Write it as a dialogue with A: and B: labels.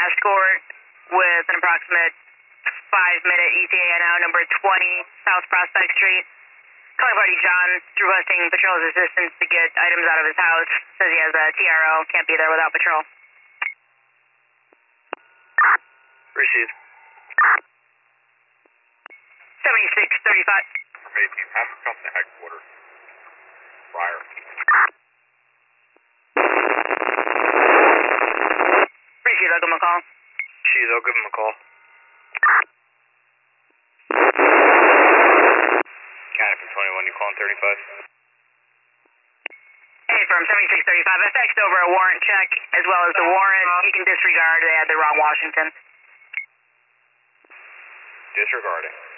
A: escort with an approximate 5-minute ETA now, number 20 South Prospect Street. Calling party John, requesting patrol's assistance to get items out of his house. Says he has a TRO, can't be there without patrol.
B: Received.
A: 7635.
C: Amazing. Have him come to headquarters. Prior.
A: Received, I'll give him a call.
B: Received, I'll give him a call. County from 21, you calling 35?
A: Hey, from 7635, I faxed over a warrant check as well as the warrant. You can disregard, they had the wrong Washington.
C: Disregarding.